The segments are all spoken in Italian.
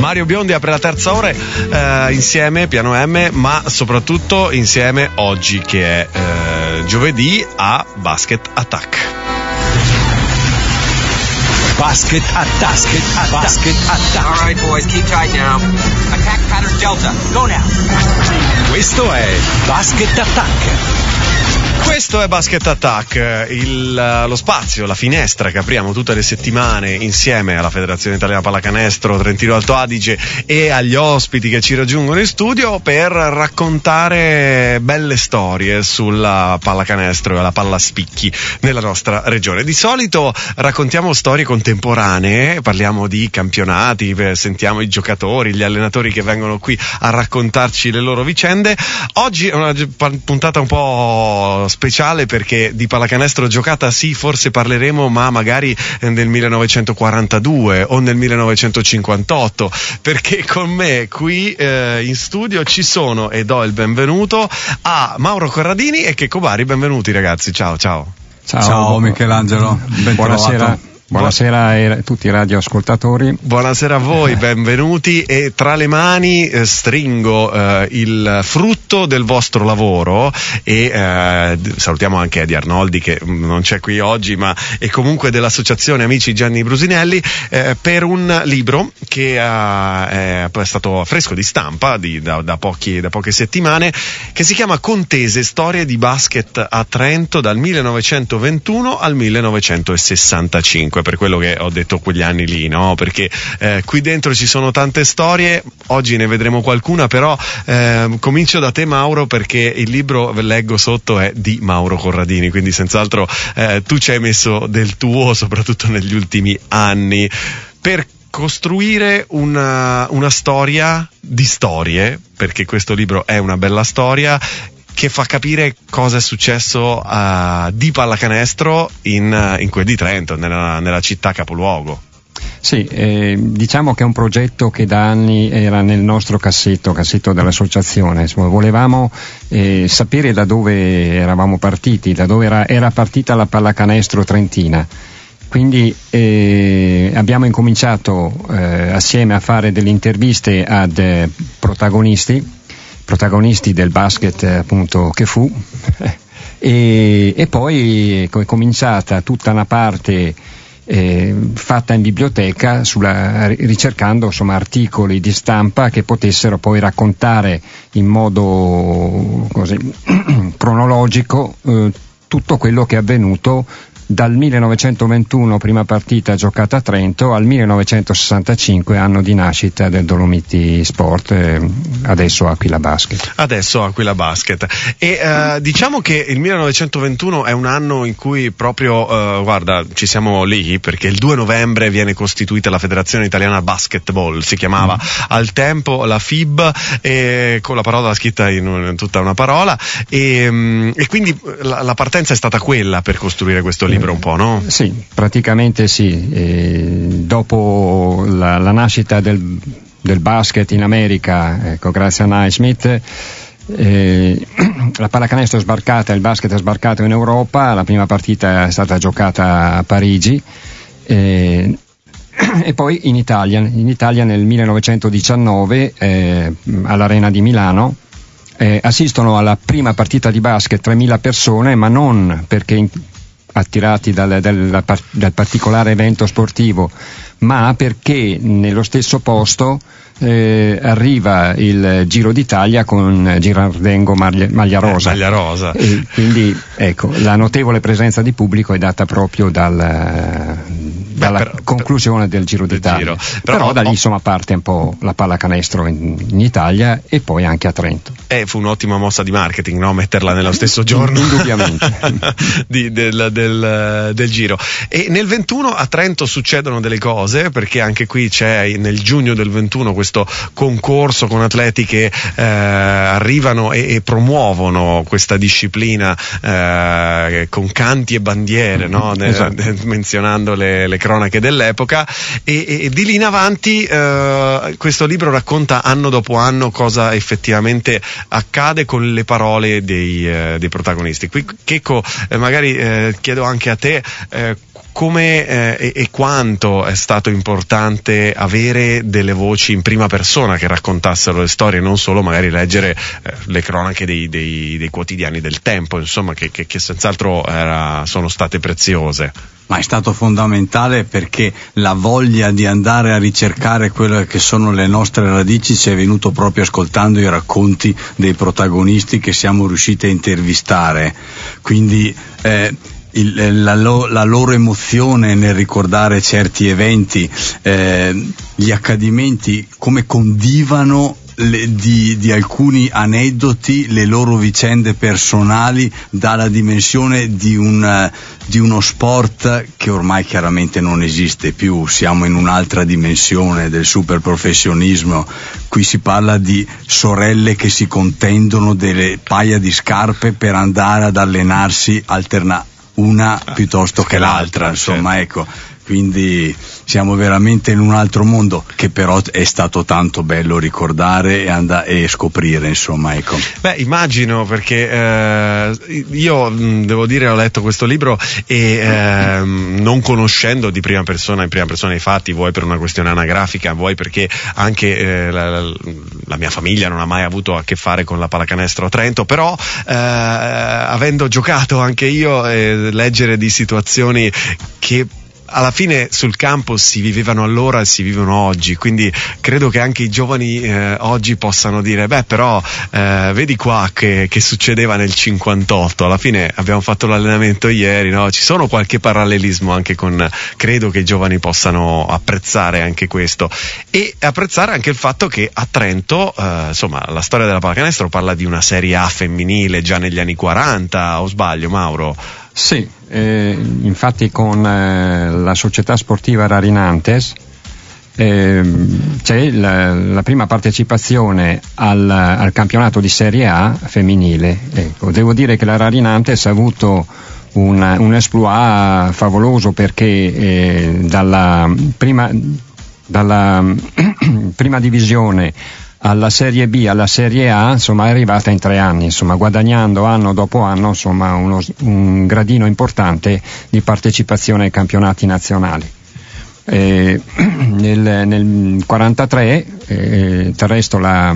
Mario Biondi apre la terza ora insieme, Piano M, ma soprattutto insieme oggi che è giovedì a Basket Attack. Basket Attack. Basket Attack. All right, boys, keep tight now. Attack pattern Delta. Go now. Questo è Basket Attack. Questo è Basket Attack, lo spazio, la finestra che apriamo tutte le settimane insieme alla Federazione Italiana Pallacanestro Trentino Alto Adige e agli ospiti che ci raggiungono in studio per raccontare belle storie sulla pallacanestro e la pallaspicchi nella nostra regione. Di solito raccontiamo storie contemporanee, parliamo di campionati, sentiamo i giocatori, gli allenatori che vengono qui a raccontarci le loro vicende. Oggi è una puntata un po' speciale perché di pallacanestro giocata sì, forse parleremo, ma magari nel 1942 o nel 1958, perché con me qui in studio ci sono e do il benvenuto a Mauro Corradini e Checco Bari. Benvenuti ragazzi, ciao. Ciao Michelangelo, ben buonasera. Buonasera a tutti i radioascoltatori. Buonasera a voi, benvenuti, e tra le mani stringo il frutto del vostro lavoro e salutiamo anche Eddie Arnoldi che non c'è qui oggi, ma è comunque dell'associazione Amici Gianni Brusinelli, per un libro che è stato fresco di stampa da poche settimane, che si chiama Contese, storie di basket a Trento dal 1921 al 1965. Per quello che ho detto quegli anni lì, no? Perché qui dentro ci sono tante storie, oggi ne vedremo qualcuna, però comincio da te Mauro, perché il libro, leggo sotto, è di Mauro Corradini, quindi senz'altro tu ci hai messo del tuo, soprattutto negli ultimi anni, per costruire una storia di storie, perché questo libro è una bella storia che fa capire cosa è successo di pallacanestro in quel di Trento, nella città capoluogo. Sì, diciamo che è un progetto che da anni era nel nostro cassetto dell'associazione. Insomma, volevamo sapere da dove eravamo partiti, da dove era partita la pallacanestro trentina. Quindi abbiamo incominciato assieme a fare delle interviste ad protagonisti del basket, appunto, che fu e poi è cominciata tutta una parte fatta in biblioteca ricercando insomma articoli di stampa che potessero poi raccontare in modo così cronologico tutto quello che è avvenuto dal 1921, prima partita giocata a Trento, al 1965, anno di nascita del Dolomiti Sport, adesso Aquila Basket. E diciamo che il 1921 è un anno in cui proprio, guarda, ci siamo lì, perché il 2 novembre viene costituita la Federazione Italiana Basketball, si chiamava al tempo la FIB, con la parola scritta in tutta una parola, e quindi la partenza è stata quella per costruire questo libro. Un po', no? Sì, praticamente sì. Dopo la nascita del basket in America, grazie a Naismith, la pallacanestro è sbarcata, il basket è sbarcato in Europa. La prima partita è stata giocata a Parigi e poi in Italia nel 1919 all'Arena di Milano. Assistono alla prima partita di basket 3.000 persone, ma non perché attirati dal particolare evento sportivo, ma perché nello stesso posto arriva il Giro d'Italia con Girardengo maglia rosa. E quindi ecco, la notevole presenza di pubblico è data proprio dalla conclusione del Giro d'Italia. Però da lì insomma parte un po' la pallacanestro in Italia e poi anche a Trento. Fu un'ottima mossa di marketing, no? Metterla nello stesso giorno indubbiamente del Giro. E nel 21 a Trento succedono delle cose, perché anche qui c'è nel giugno del 21 questo concorso con atleti che arrivano e promuovono questa disciplina con canti e bandiere, no? Esatto. Menzionando le cronache dell'epoca, e di lì in avanti questo libro racconta anno dopo anno cosa effettivamente accade con le parole dei protagonisti. Qui Checco, magari chiedo anche a te come e quanto è stato importante avere delle voci in prima persona che raccontassero le storie, non solo magari leggere le cronache dei quotidiani del tempo, insomma, che senz'altro sono state preziose. Ma è stato fondamentale perché la voglia di andare a ricercare quelle che sono le nostre radici ci è venuto proprio ascoltando i racconti dei protagonisti che siamo riusciti a intervistare. Quindi la loro emozione nel ricordare certi eventi, gli accadimenti, come condivano di alcuni aneddoti, le loro vicende personali, dalla dimensione di uno sport che ormai chiaramente non esiste più. Siamo in un'altra dimensione del super professionismo. Qui si parla di sorelle che si contendono delle paia di scarpe per andare ad allenarsi una piuttosto che l'altra, insomma, certo. Ecco, quindi siamo veramente in un altro mondo che però è stato tanto bello ricordare e scoprire, insomma, ecco. Beh, immagino, perché io devo dire, ho letto questo libro e non conoscendo in prima persona i fatti, vuoi per una questione anagrafica, vuoi perché anche la mia famiglia non ha mai avuto a che fare con la pallacanestro a Trento, però avendo giocato anche io, leggere di situazioni che alla fine sul campo si vivevano allora e si vivono oggi, quindi credo che anche i giovani oggi possano dire, beh, però vedi qua che succedeva nel 58, alla fine abbiamo fatto l'allenamento ieri, no? Ci sono qualche parallelismo anche credo che i giovani possano apprezzare anche questo e apprezzare anche il fatto che a Trento, insomma, la storia della pallacanestro parla di una Serie A femminile già negli anni 40, o sbaglio, Mauro? Sì, infatti con la società sportiva Rarinantes c'è la prima partecipazione al campionato di Serie A femminile. Ecco, devo dire che la Rarinantes ha avuto un exploit favoloso, perché dalla prima divisione alla Serie B, alla Serie A, insomma, è arrivata in 3 anni, insomma, guadagnando anno dopo anno, insomma, un gradino importante di partecipazione ai campionati nazionali. Nel 43 Terresto ha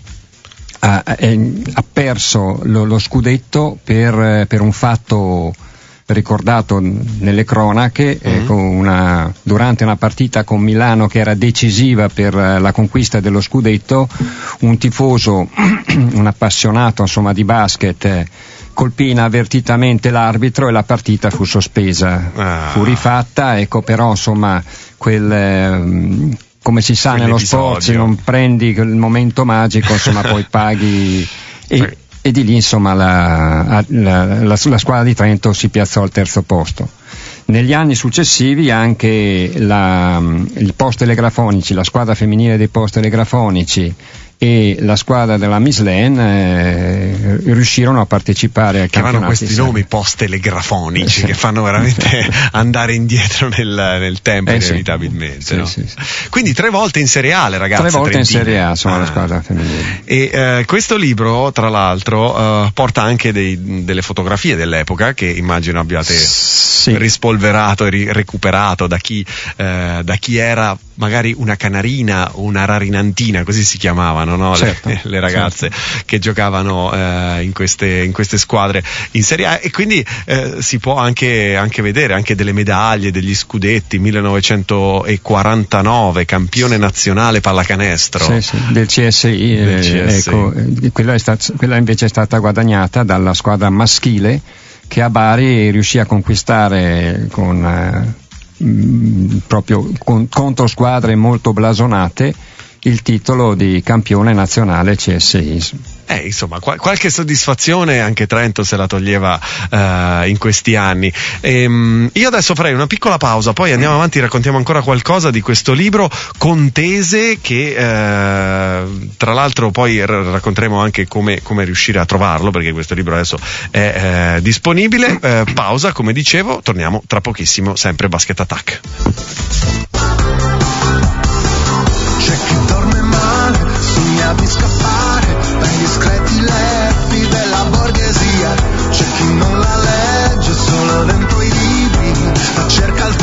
perso lo scudetto per un fatto ricordato nelle cronache, durante una partita con Milano che era decisiva per la conquista dello scudetto, un tifoso, un appassionato, insomma, di basket, colpì inavvertitamente l'arbitro e la partita fu sospesa. Fu rifatta, ecco, però insomma come si sa nello sport, se non prendi il momento magico, insomma, poi paghi e di lì, insomma, la squadra di Trento si piazzò al terzo posto. Negli anni successivi anche i post telegrafonici, la squadra femminile dei post telegrafonici e la squadra della Miss Len riuscirono a partecipare al campionato. Hanno questi nomi post telegrafonici che fanno veramente andare indietro nel tempo, inevitabilmente. Sì, no? sì. Quindi 3 volte in Serie A le ragazze 3 volte trentine. in Serie A sono la squadra femminile. E questo libro, tra l'altro, porta anche delle fotografie dell'epoca che immagino abbiate rispolverato e recuperato da chi era magari una canarina o una rarinantina, così si chiamavano, no? Certo, le ragazze che giocavano in queste squadre in Serie A, e quindi si può anche vedere anche delle medaglie, degli scudetti. 1949 campione nazionale pallacanestro del CSI, ecco, quella invece è stata guadagnata dalla squadra maschile, che a Bari riuscì a conquistare proprio contro squadre molto blasonate il titolo di campione nazionale CSI. Insomma, qualche soddisfazione anche Trento se la toglieva in questi anni. Io adesso farei una piccola pausa, poi andiamo avanti, raccontiamo ancora qualcosa di questo libro Contese, che tra l'altro poi racconteremo anche come riuscire a trovarlo, perché questo libro adesso è disponibile. Pausa, come dicevo, torniamo tra pochissimo, sempre Basket Attack. C'è chi dorme male, sogna di scappare dai discreti letti della borghesia. C'è chi non la legge solo dentro i libri, ma cerca il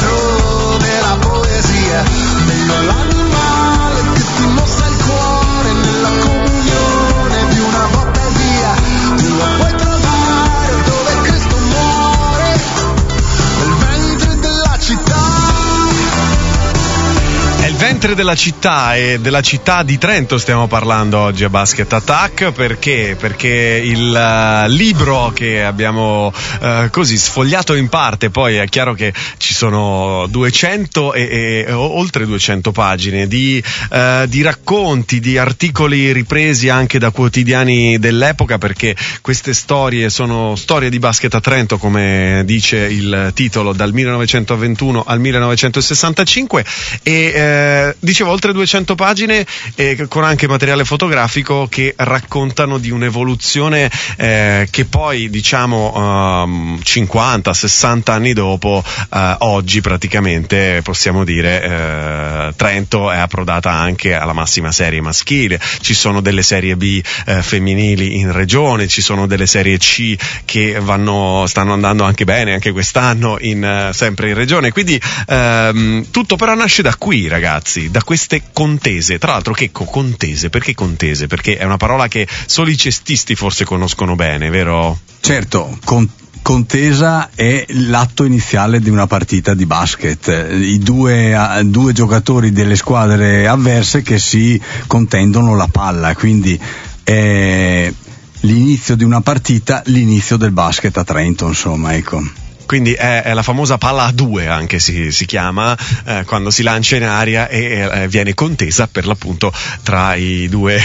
pietre della città, e della città di Trento stiamo parlando oggi a Basket Attack. Perché il libro che abbiamo così sfogliato in parte, poi è chiaro che ci sono 200 e oltre 200 pagine di racconti, di articoli ripresi anche da quotidiani dell'epoca, perché queste storie sono storie di basket a Trento, come dice il titolo, dal 1921 al 1965, e dicevo oltre 200 pagine con anche materiale fotografico che raccontano di un'evoluzione che poi, diciamo, 50-60 anni dopo, oggi praticamente possiamo dire Trento è approdata anche alla massima serie maschile. Ci sono delle serie B femminili in regione, ci sono delle serie C che stanno andando anche bene anche quest'anno sempre in regione, quindi tutto però nasce da qui, ragazzi, da queste contese. Tra l'altro, che contese? Perché contese? Perché è una parola che solo i cestisti forse conoscono bene, vero? Certo, contesa è l'atto iniziale di una partita di basket, i due giocatori delle squadre avverse che si contendono la palla, quindi è l'inizio di una partita, l'inizio del basket a Trento, insomma, ecco. Quindi è la famosa palla a due, anche si chiama, quando si lancia in aria e viene contesa per l'appunto tra i due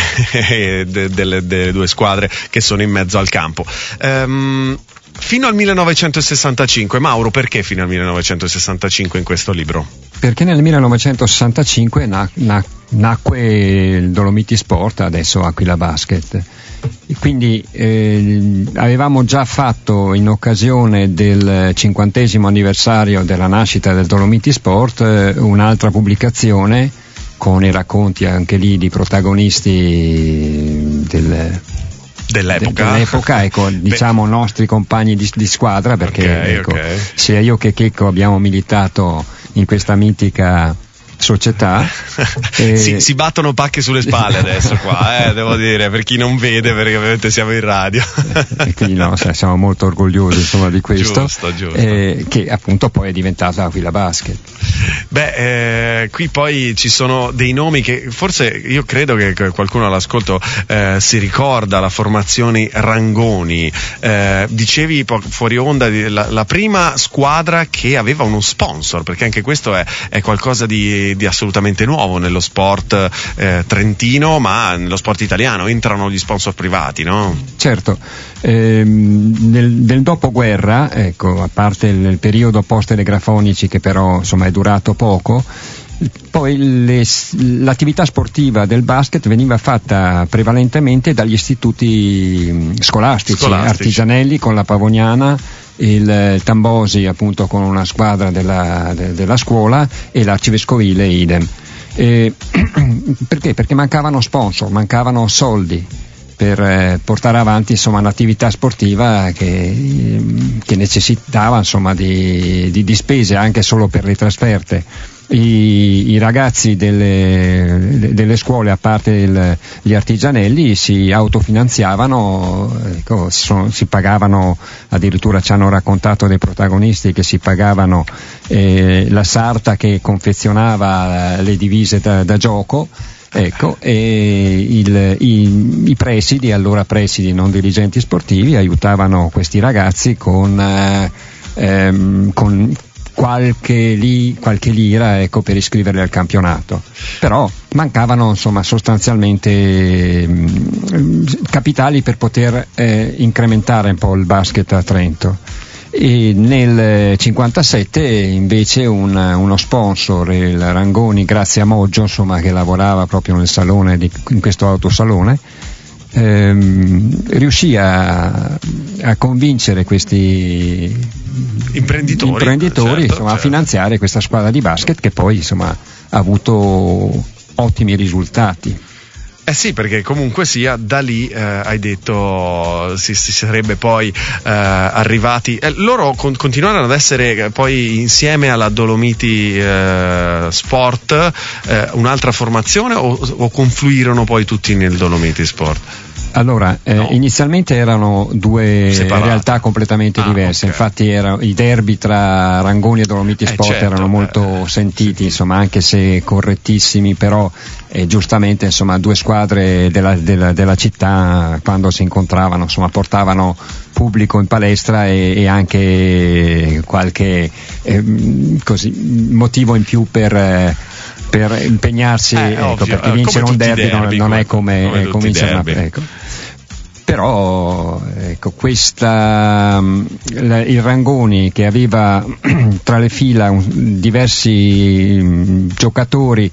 delle due squadre che sono in mezzo al campo. Fino al 1965, Mauro, perché fino al 1965 in questo libro? Perché nel 1965 nacque il Dolomiti Sport, adesso Aquila Basket. Quindi avevamo già fatto, in occasione del 50° anniversario della nascita del Dolomiti Sport, un'altra pubblicazione con i racconti anche lì di protagonisti dell'epoca, ecco, diciamo nostri compagni di squadra, perché okay. Sia io che Checco abbiamo militato in questa mitica società. Si battono pacche sulle spalle adesso qua, devo dire, per chi non vede, perché ovviamente siamo in radio. E quindi siamo molto orgogliosi, insomma, di questo. Giusto. Che appunto poi è diventata Aquila Basket. Qui poi ci sono dei nomi che forse, io credo che qualcuno all'ascolto si ricorda, la formazione Rangoni. Dicevi fuori onda la prima squadra che aveva uno sponsor, perché anche questo è qualcosa di assolutamente nuovo nello sport trentino, ma nello sport italiano entrano gli sponsor privati, no? Certo, nel dopoguerra, ecco, a parte il periodo post-telegrafonici che però insomma è durato poco, poi l'attività sportiva del basket veniva fatta prevalentemente dagli istituti scolastici. Artigianelli con la Pavognana, il Tambosi appunto con una squadra della scuola, e l'Arcivescovile idem. Perché? Perché mancavano sponsor, mancavano soldi per portare avanti, insomma, un'attività sportiva che necessitava, insomma, di spese anche solo per le trasferte. I ragazzi delle scuole, a parte gli artigianelli, si autofinanziavano, ecco, si pagavano, addirittura ci hanno raccontato dei protagonisti che si pagavano la sarta che confezionava le divise da gioco. Ecco, e i presidi, allora presidi non dirigenti sportivi, aiutavano questi ragazzi con qualche lira, ecco, per iscriverli al campionato. Però mancavano, insomma, sostanzialmente capitali per poter incrementare un po' il basket a Trento. E nel 57 invece uno sponsor, il Rangoni, grazie a Moggio, insomma, che lavorava proprio nel salone in questo autosalone, riuscì a convincere questi imprenditori, insomma, a finanziare questa squadra di basket, che poi, insomma, ha avuto ottimi risultati. Sì, perché comunque sia, da lì hai detto si sarebbe poi arrivati. Loro continuarono ad essere poi insieme alla Dolomiti Sport un'altra formazione, o confluirono poi tutti nel Dolomiti Sport? Allora, inizialmente erano due separate, realtà completamente diverse, okay. Infatti i derby tra Rangoni e Dolomiti Sport certo, erano molto sentiti, insomma, anche se correttissimi, però giustamente, insomma, due squadre della città, quando si incontravano, insomma, portavano pubblico in palestra e anche qualche così motivo in più per impegnarsi, perché vincere un derby non è come vincere una, però il Rangoni, che aveva tra le fila diversi giocatori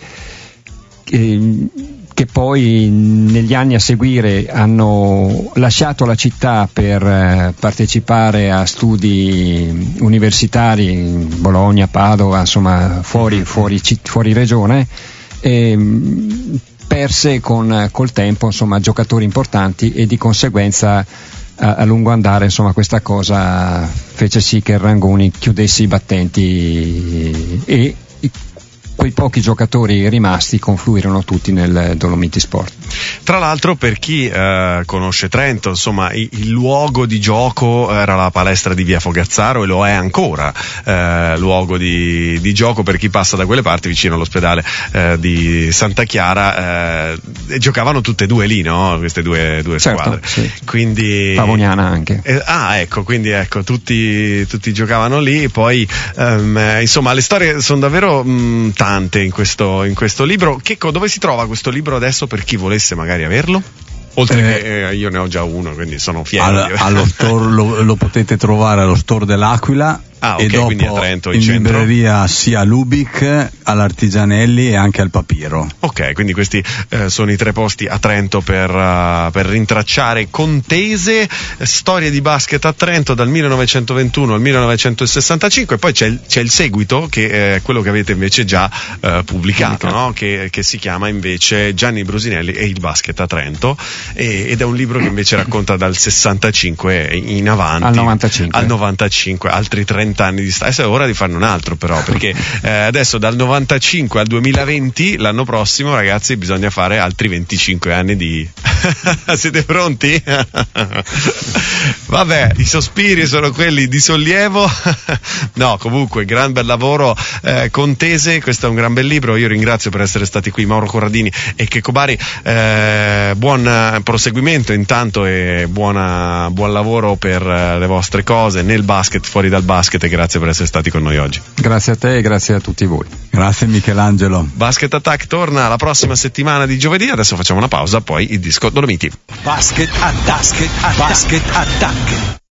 che poi negli anni a seguire hanno lasciato la città per partecipare a studi universitari in Bologna, Padova, insomma fuori regione, e perse col tempo, insomma, giocatori importanti, e di conseguenza a lungo andare, insomma, questa cosa fece sì che il Rangoni chiudesse i battenti e quei pochi giocatori rimasti confluirono tutti nel Dolomiti Sport. Tra l'altro, per chi conosce Trento, insomma, il luogo di gioco era la palestra di Via Fogazzaro, e lo è ancora luogo di gioco per chi passa da quelle parti, vicino all'ospedale di Santa Chiara, e giocavano tutte e due lì, no? Queste due squadre. Sì. Quindi Pavoniana anche. Quindi tutti giocavano lì. Poi insomma, le storie sono davvero tante in questo libro. Checco, dove si trova questo libro adesso per chi volesse magari averlo? Oltre che io ne ho già uno, quindi sono fiero. Allo store lo potete trovare allo store dell'Aquila. E dopo quindi a Trento, in centro, libreria centro, sia all'Ubic, all'Artigianelli e anche al Papiro. Ok, quindi questi sono i tre posti a Trento per rintracciare Contese, storie di basket a Trento dal 1921 al 1965, e poi c'è il seguito, che è quello che avete invece già pubblicato, no? che si chiama invece Gianni Brusinelli e il basket a Trento, ed è un libro che invece racconta dal 65 in avanti al 95, altri 30 anni di adesso è ora di farne un altro, però, perché adesso dal 95 al 2020, l'anno prossimo, ragazzi, bisogna fare altri 25 anni di siete pronti? Vabbè, i sospiri sono quelli di sollievo. No, comunque, gran bel lavoro, Contese. Questo è un gran bel libro. Io ringrazio per essere stati qui Mauro Corradini e Checco Bari. Buon proseguimento intanto, e buon lavoro per le vostre cose nel basket, fuori dal basket, e grazie per essere stati con noi oggi. Grazie a te e grazie a tutti voi. Grazie Michelangelo. Basket Attack torna la prossima settimana di giovedì. Adesso facciamo una pausa, poi il disco Dolomiti. Basket Attack.